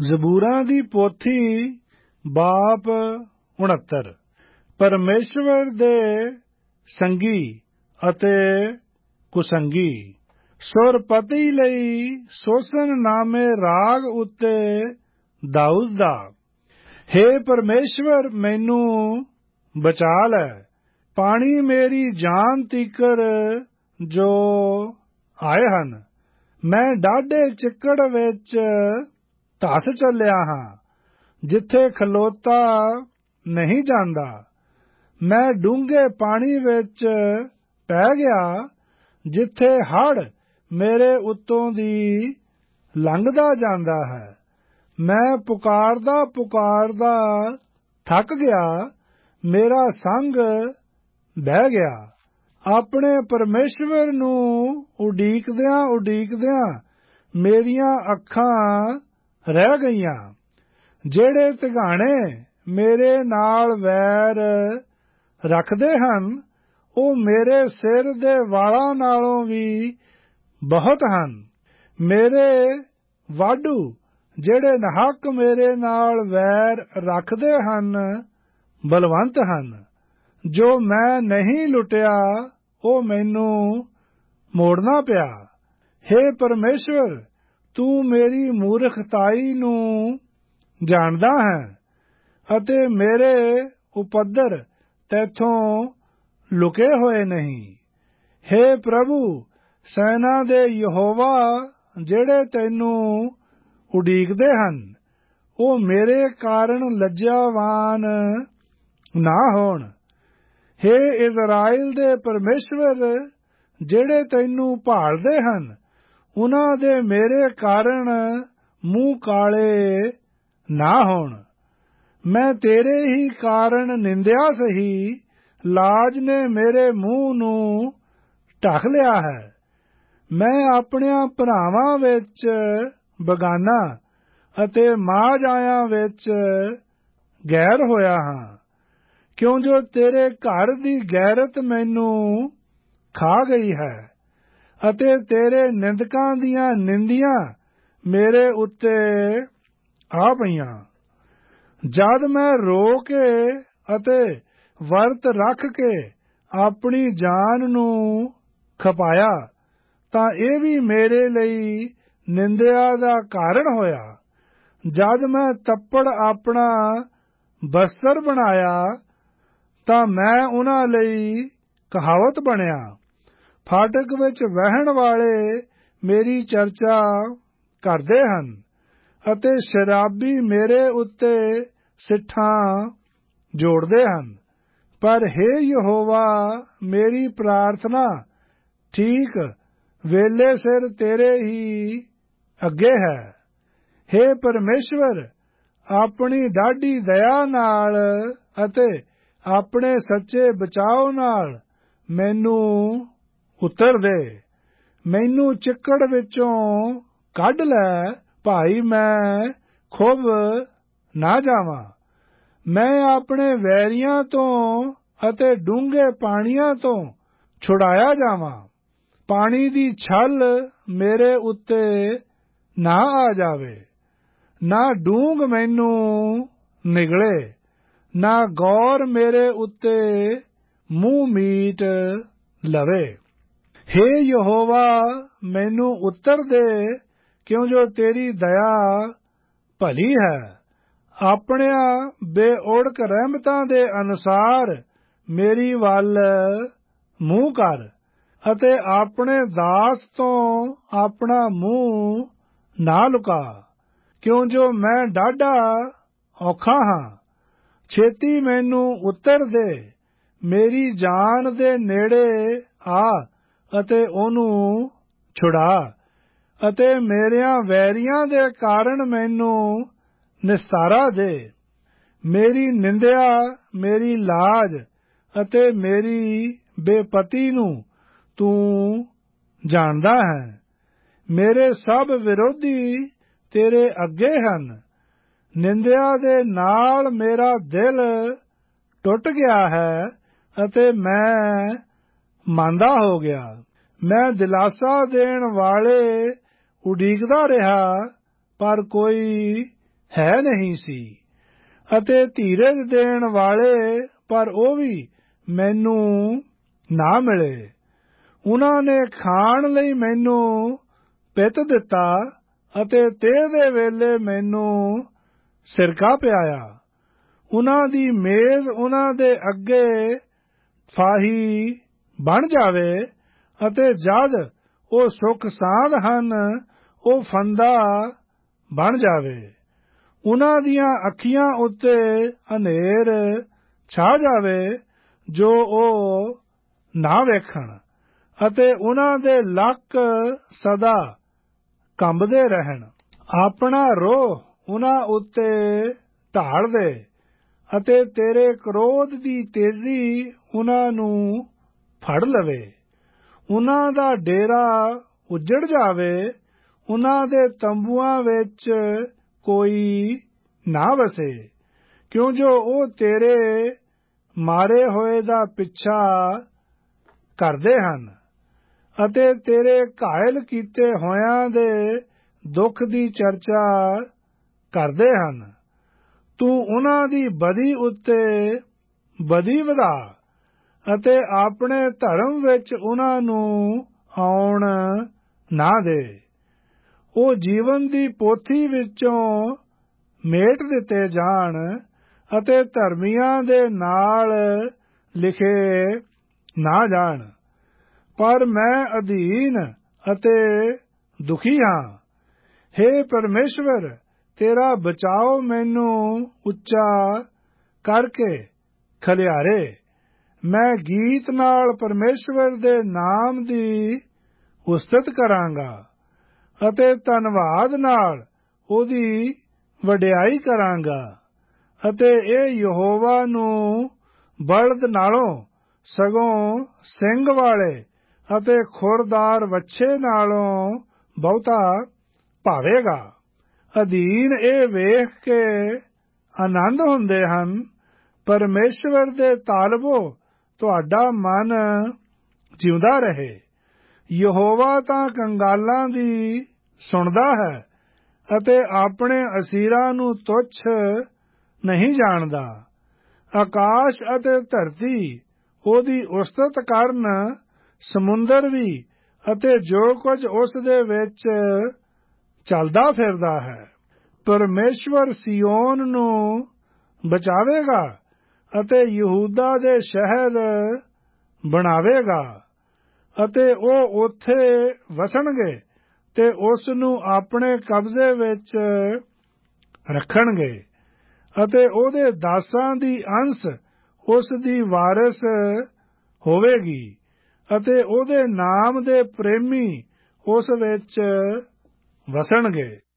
ਜ਼ਬੂਰਾਂ ਦੀ ਪੋਥੀ ਬਾਪ 69। ਪਰਮੇਸ਼ਵਰ ਦੇ ਸੰਗੀ ਅਤੇ ਕੁਸੰਗੀ। ਸੁਰਪਤੀ ਲਈ ਸੋਸਨ ਨਾਮੇ ਰਾਗ ਉੱਤੇ ਦਾਊਦ ਦਾ। ਹੇ ਪਰਮੇਸ਼ਵਰ, ਮੈਨੂੰ ਬਚਾ ਲੈ, ਪਾਣੀ ਮੇਰੀ ਜਾਨ ਤੀਕਰ ਜੋ ਆਏ ਹਨ। ਮੈਂ ਡਾਢੇ ਚਿੱਕੜ ਵਿੱਚ ਧਸ ਚੱਲਿਆ ਹਾਂ, ਜਿੱਥੇ ਖਲੋਤਾ ਨਹੀਂ ਜਾਂਦਾ। ਮੈਂ ਡੂੰਘੇ ਪਾਣੀ ਵਿੱਚ ਪੈ ਗਿਆ, ਜਿੱਥੇ ਹੜ੍ਹ ਮੇਰੇ ਉੱਤੋਂ ਦੀ ਲੰਘਦਾ ਜਾਂਦਾ ਹੈ। ਮੈਂ ਪੁਕਾਰਦਾ ਪੁਕਾਰਦਾ ਥੱਕ ਗਿਆ, ਮੇਰਾ ਸੰਗ ਬਹਿ ਗਿਆ। ਆਪਣੇ ਪਰਮੇਸ਼ਵਰ ਨੂੰ ਉਡੀਕਦਿਆਂ ਉਡੀਕਦਿਆਂ ਮੇਰੀਆਂ ਅੱਖਾਂ ਰਹਿ ਗਈਆਂ। ਜਿਹੜੇ ਤਿਗਾਣੇ ਮੇਰੇ ਨਾਲ ਵੈਰ ਰੱਖਦੇ ਹਨ, ਉਹ ਮੇਰੇ ਸਿਰ ਦੇ ਵਾਲਾਂ ਨਾਲੋਂ ਵੀ ਬਹੁਤ ਹਨ। ਮੇਰੇ ਵਾਢੂ ਜਿਹੜੇ ਨਾਹਕ ਮੇਰੇ ਨਾਲ ਵੈਰ ਰੱਖਦੇ ਹਨ, ਬਲਵੰਤ ਹਨ। ਜੋ ਮੈਂ ਨਹੀਂ ਲੁੱਟਿਆ, ਉਹ ਮੈਨੂੰ ਮੋੜਨਾ ਪਿਆ। ਹੇ ਪਰਮੇਸ਼ਵਰ, ਤੂੰ ਮੇਰੀ ਮੂਰਖਤਾਈ ਨੂੰ ਜਾਣਦਾ ਹੈ ਅਤੇ ਮੇਰੇ ਉਪੱਦਰ ਤੈਥੋਂ ਲੁਕੇ ਹੋਏ ਨਹੀਂ। ਹੇ ਪ੍ਰਭੂ, ਸੈਨਾ ਦੇ ਯਹੋਵਾ, ਜਿਹੜੇ ਤੈਨੂੰ ਉਡੀਕਦੇ ਹਨ, ਉਹ ਮੇਰੇ ਕਾਰਨ ਲੱਜਾਵਾਨ ਨਾ ਹੋਣ। ਹੇ ਇਜ਼ਰਾਇਲ ਦੇ ਪਰਮੇਸ਼ਵਰ, ਜਿਹੜੇ ਤੈਨੂੰ ਭਾਲਦੇ ਹਨ, ਉਨ੍ਹਾਂ ਦੇ ਮੇਰੇ ਕਾਰਨ ਮੂੰਹ ਕਾਲੇ ਨਾ ਹੋਣ। ਮੈਂ ਤੇਰੇ ਹੀ ਕਾਰਨ ਨਿੰਦਿਆ ਸਹੀ, ਲਾਜ ਨੇ ਮੇਰੇ ਮੂੰਹ ਨੂੰ ਢੱਕ ਲਿਆ ਹੈ। ਮੈਂ ਆਪਣਿਆਂ ਭਰਾਵਾਂ ਵਿੱਚ ਬਗਾਨਾ ਅਤੇ ਮਾਝ ਆਇਆਂ ਵਿੱਚ ਗੈਰ ਹੋਇਆ ਹਾਂ, ਕਿਉਂ ਜੋ ਤੇਰੇ ਘਰ ਦੀ ਗੈਰਤ ਮੈਨੂੰ ਖਾ ਗਈ ਹੈ ਅਤੇ ਤੇਰੇ ਨਿੰਦਕਾਂ ਦੀਆਂ ਨਿੰਦੀਆਂ ਮੇਰੇ ਉੱਤੇ ਆ ਪਈਆਂ। ਜਦ ਮੈਂ ਰੋ ਕੇ ਅਤੇ ਵਰਤ ਰੱਖ ਕੇ ਆਪਣੀ ਜਾਨ ਨੂੰ ਖਪਾਇਆ, ਤਾਂ ਇਹ ਵੀ ਮੇਰੇ ਲਈ ਨਿੰਦਿਆ ਦਾ ਕਾਰਨ ਹੋਇਆ। ਜਦ ਮੈਂ ਤੱਪੜ ਆਪਣਾ ਬਸਤਰ ਬਣਾਇਆ, ਤਾਂ ਮੈਂ ਉਨ੍ਹਾਂ ਲਈ ਕਹਾਵਤ ਬਣਿਆ। ਫਾਟਕ ਵਿੱਚ ਵਹਿਣ ਵਾਲੇ ਮੇਰੀ ਚਰਚਾ ਕਰਦੇ ਹਨ ਅਤੇ ਸ਼ਰਾਬੀ ਮੇਰੇ ਉੱਤੇ ਸਿੱਠਾਂ ਜੋੜਦੇ ਹਨ। ਪਰ ਹੇ ਯਹੋਵਾ, ਮੇਰੀ ਪ੍ਰਾਰਥਨਾ ਠੀਕ ਵੇਲੇ ਸਿਰ ਤੇਰੇ ਹੀ ਅੱਗੇ ਹੈ। ਹੇ ਪਰਮੇਸ਼ਵਰ, ਆਪਣੀ ਡਾਢੀ ਦਇਆ ਨਾਲ ਅਤੇ ਆਪਣੇ ਸੱਚੇ ਬਚਾਓ ਨਾਲ ਮੈਨੂੰ ਉੱਤਰ ਦੇ। ਮੈਨੂੰ ਚਿੱਕੜ ਵਿੱਚੋਂ ਕੱਢ ਲੈ, ਭਾਈ ਮੈਂ ਖੁੱਭ ਨਾ ਜਾਵਾਂ। ਮੈਂ ਆਪਣੇ ਵੈਰੀਆਂ ਤੋਂ ਅਤੇ ਡੂੰਘੇ ਪਾਣੀਆਂ ਤੋਂ ਛੁਡਾਇਆ ਜਾਵਾਂ। ਪਾਣੀ ਦੀ ਛਲ ਮੇਰੇ ਉੱਤੇ ਨਾ ਆ ਜਾਵੇ, ਨਾ ਡੂੰਘ ਮੈਨੂੰ ਨਿਗਲੇ, ਨਾ ਗੌਰ ਮੇਰੇ ਉੱਤੇ ਮੂੰਹ ਮੀਟ ਲਵੇ। ਹੇ ਯਹੋਵਾ, ਮੈਨੂੰ ਉੱਤਰ ਦੇ, ਕਿਉਂ ਜੋ ਤੇਰੀ ਦਇਆ ਭਲੀ ਹੈ। ਆਪਣਿਆਂ ਬੇਓੜਕ ਰਹਿਮਤਾਂ ਦੇ ਅਨੁਸਾਰ ਮੇਰੀ ਵੱਲ ਮੂੰਹ ਕਰ ਅਤੇ ਆਪਣੇ ਦਾਸ ਤੋਂ ਆਪਣਾ ਮੂੰਹ ਨਾ ਲੁਕਾ, ਕਿਉਂ ਜੋ ਮੈਂ ਡਾਢਾ ਔਖਾ ਹਾਂ। ਛੇਤੀ ਮੈਨੂੰ ਉੱਤਰ ਦੇ, ਮੇਰੀ ਜਾਨ ਦੇ ਨੇੜੇ ਆ ਅਤੇ ਉਹਨੂੰ ਛੁਡਾ ਅਤੇ ਮੇਰਿਆਂ ਵੈਰੀਆਂ ਦੇ ਕਾਰਨ ਮੈਨੂੰ ਨਿਸਤਾਰਾ ਦੇ। ਮੇਰੀ ਨਿੰਦਿਆ, ਮੇਰੀ ਲਾਜ ਅਤੇ ਮੇਰੀ ਬੇਪਤੀ ਨੂੰ ਤੂੰ ਜਾਣਦਾ ਹੈ। ਮੇਰੇ ਸਭ ਵਿਰੋਧੀ ਤੇਰੇ ਅੱਗੇ ਹਨ। ਨਿੰਦਿਆ ਦੇ ਨਾਲ ਮੇਰਾ ਦਿਲ ਟੁੱਟ ਗਿਆ ਹੈ ਅਤੇ ਮੈਂ ਮਾਂਦਾ ਹੋ ਗਿਆ। ਮੈਂ ਦਿਲਾਸਾ ਦੇਣ ਵਾਲੇ ਉਡੀਕਦਾ ਰਿਹਾ, ਪਰ ਕੋਈ ਹੈ ਨਹੀਂ ਸੀ, ਅਤੇ ਧੀਰਜ ਦੇਣ ਵਾਲੇ ਪਰ ਉਹ ਵੀ ਮੈਨੂੰ ਨਾ ਮਿਲੇ। ਉਹਨਾਂ ਨੇ ਖਾਣ ਲਈ ਮੈਨੂੰ ਪਿੱਤ ਦਿੱਤਾ ਅਤੇ ਤੇਹ ਦੇ ਵੇਲੇ ਮੈਨੂੰ ਸਿਰਕਾ ਪਿਆਇਆ। ਉਹਨਾਂ ਦੀ ਮੇਜ਼ ਉਹਨਾਂ ਦੇ ਅੱਗੇ ਫਾਹੀ ਬਣ ਜਾਵੇ, ਅਤੇ ਜਦ ਉਹ ਸੁੱਖ ਸਾਂਦ ਹਨ ਉਹ ਫੰਦਾ ਬਣ ਜਾਵੇ। ਉਹਨਾਂ ਦੀਆਂ ਅੱਖੀਆਂ ਉੱਤੇ ਹਨੇਰ ਛਾ ਜਾਵੇ ਜੋ ਉਹ ਨਾ ਵੇਖਣ, ਅਤੇ ਉਹਨਾਂ ਦੇ ਲੱਕ ਸਦਾ ਕੰਬਦੇ ਰਹਿਣ। ਆਪਣਾ ਰੋਹ ਉਹਨਾਂ ਉੱਤੇ ਢਾਲ ਦੇ, ਅਤੇ ਤੇਰੇ ਕ੍ਰੋਧ ਦੀ ਤੇਜ਼ੀ ਉਹਨਾਂ ਨੂੰ ਫੜ ਲਵੇ। ਉਹਨਾਂ ਦਾ ਡੇਰਾ ਉੱਜੜ ਜਾਵੇ, ਉਹਨਾਂ ਦੇ ਤੰਬੂਆਂ ਵਿੱਚ ਕੋਈ ਨਾ ਵਸੇ, ਕਿਉਂ ਜੋ ਉਹ ਤੇਰੇ ਮਾਰੇ ਹੋਏ ਦਾ ਪਿੱਛਾ ਕਰਦੇ ਹਨ, ਅਤੇ ਤੇਰੇ ਘਾਇਲ ਕੀਤੇ ਹੋਇਆਂ ਦੇ ਦੁੱਖ ਦੀ ਚਰਚਾ ਕਰਦੇ ਹਨ। ਤੂੰ ਉਹਨਾਂ ਦੀ ਬਦੀ ਉੱਤੇ ਬਦੀ ਵਧਾ, ਅਤੇ ਆਪਣੇ ਧਰਮ ਵਿੱਚ ਉਹਨਾਂ ਨੂੰ ਆਉਣ ਨਾ ਦੇ। ਉਹ ਜੀਵਨ ਦੀ ਪੋਥੀ ਵਿੱਚੋਂ ਮੇਟ ਦਿੱਤੇ ਜਾਣ, ਅਤੇ ਧਰਮੀਆਂ ਦੇ ਨਾਲ ਲਿਖੇ ਨਾ ਜਾਣ। ਪਰ ਮੈਂ ਅਧੀਨ ਅਤੇ ਦੁਖੀ ਹਾਂ। ਹੇ ਪਰਮੇਸ਼ਵਰ, ਤੇਰਾ ਬਚਾਓ ਮੈਨੂੰ ਉੱਚਾ ਕਰਕੇ ਖਲਿਆਰੇ। ਮੈਂ ਗੀਤ ਨਾਲ ਪਰਮੇਸ਼ਵਰ ਦੇ ਨਾਮ ਦੀ ਉਸਤਤ ਕਰਾਂਗਾ, ਅਤੇ ਧੰਨਵਾਦ ਨਾਲ ਉਹਦੀ ਵਡਿਆਈ ਕਰਾਂਗਾ। ਅਤੇ ਇਹ ਯਹੋਵਾ ਨੂੰ ਬਲਦ ਨਾਲੋਂ ਸਗੋਂ ਸਿੰਗ ਵਾਲੇ ਅਤੇ ਖੁਰਦਾਰ ਵੱਛੇ ਨਾਲੋਂ ਬਹੁਤਾ ਭਾਵੇਗਾ। ਅਧੀਨ ਇਹ ਵੇਖ ਕੇ ਆਨੰਦ ਹੁੰਦੇ ਹਨ, ਪਰਮੇਸ਼ਵਰ ਦੇ ਤਾਲਬੋ ਤੁਹਾਡਾ ਮਨ ਜਿਉਂਦਾ ਰਹੇ। ਯਹੋਵਾ ਤਾਂ ਕੰਗਾਲਾਂ ਦੀ ਸੁਣਦਾ ਹੈ, ਅਤੇ ਆਪਣੇ ਅਸੀਰਾਂ ਨੂੰ ਤੁੱਛ ਨਹੀਂ ਜਾਣਦਾ। ਆਕਾਸ਼ ਅਤੇ ਧਰਤੀ ਉਹਦੀ ਉਸਤਤ ਕਰਨ, ਸਮੁੰਦਰ ਵੀ ਅਤੇ ਜੋ ਕੁਝ ਉਸ ਦੇ ਵਿੱਚ ਚੱਲਦਾ ਫਿਰਦਾ ਹੈ। ਪਰਮੇਸ਼ਵਰ ਸਿਯੋਨ ਨੂੰ ਬਚਾਵੇਗਾ, ਅਤੇ ਯਹੂਦਾ ਦੇ ਸ਼ਹਿਰ ਬਣਾਵੇਗਾ, ਅਤੇ ਉਹ ਉੱਥੇ ਵਸਣਗੇ ਤੇ ਉਸ ਨੂੰ ਆਪਣੇ ਕਬਜ਼ੇ ਵਿੱਚ ਰੱਖਣਗੇ, ਅਤੇ ਉਹਦੇ ਦਾਸਾਂ ਦੀ ਅੰਸ਼ ਉਸ ਦੀ ਵਾਰਿਸ ਹੋਵੇਗੀ, ਅਤੇ ਉਹਦੇ ਨਾਮ ਦੇ ਪ੍ਰੇਮੀ ਉਸ ਵਿੱਚ ਵਸਣਗੇ।